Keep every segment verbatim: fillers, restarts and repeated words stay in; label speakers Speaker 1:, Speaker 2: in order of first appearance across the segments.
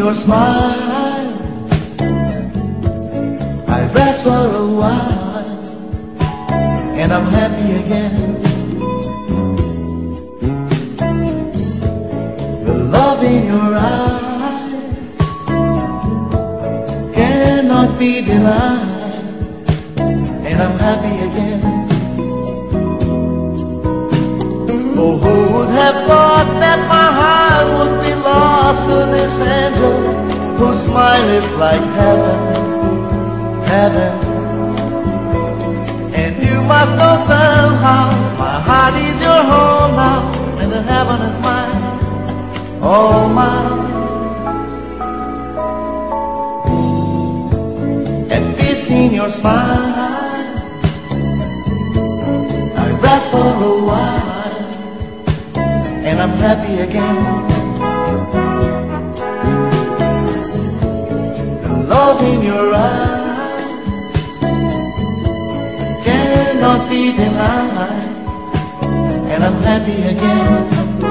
Speaker 1: your smile, I rest for a while, and I'm happy again. The love in your eyes cannot be denied, and I'm happy again. Oh, who would have thought that my heart would be lost to this angel whose smile is like heaven, heaven. And you must know somehow my heart is your home now, and the heaven is mine, all mine. At peace in your smile, I rest for a while, and I'm happy again. The love in your eyes cannot be denied, and I'm happy again.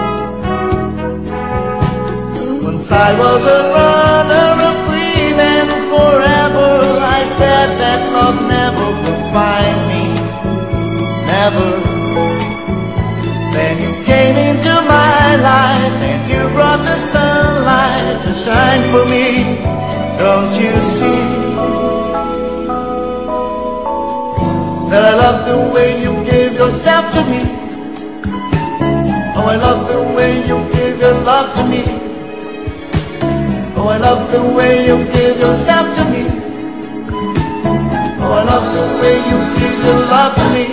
Speaker 1: Once I was a runner, a free man forever, I said that love never could find me, never. Then you came into my life, and you brought the sunlight to shine for me. Don't you see that I love the way you give yourself to me? Oh, I love the way you give your love to me. Oh, I love the way you give yourself to me. Oh, I love the way you give your love to me.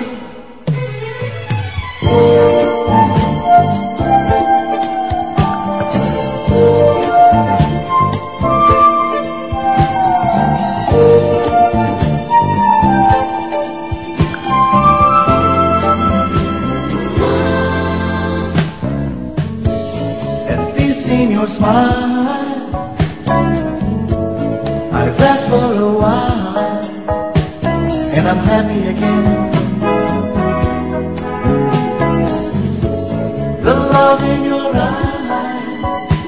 Speaker 1: In your smile, I rest for a while, and I'm happy again. The love in your eyes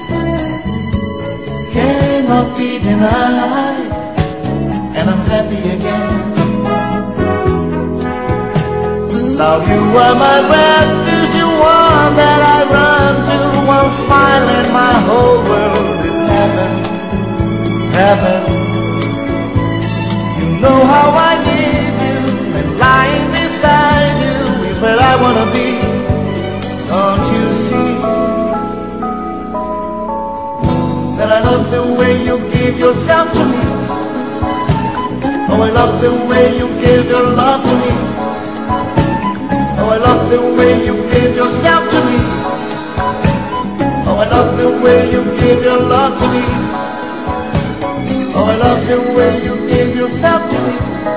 Speaker 1: cannot be denied, and I'm happy again. Now you are my refuge, you one that I run to. One smile and my whole world is heaven, heaven. You know how I need you, and lying beside you is where I wanna be. Don't you see that I love the way you give yourself to me? Oh, I love the way you give your love to me. Oh, I love the way you give yourself to me. Oh, I love the way you give your love to me. Oh, I love the way you give yourself to me.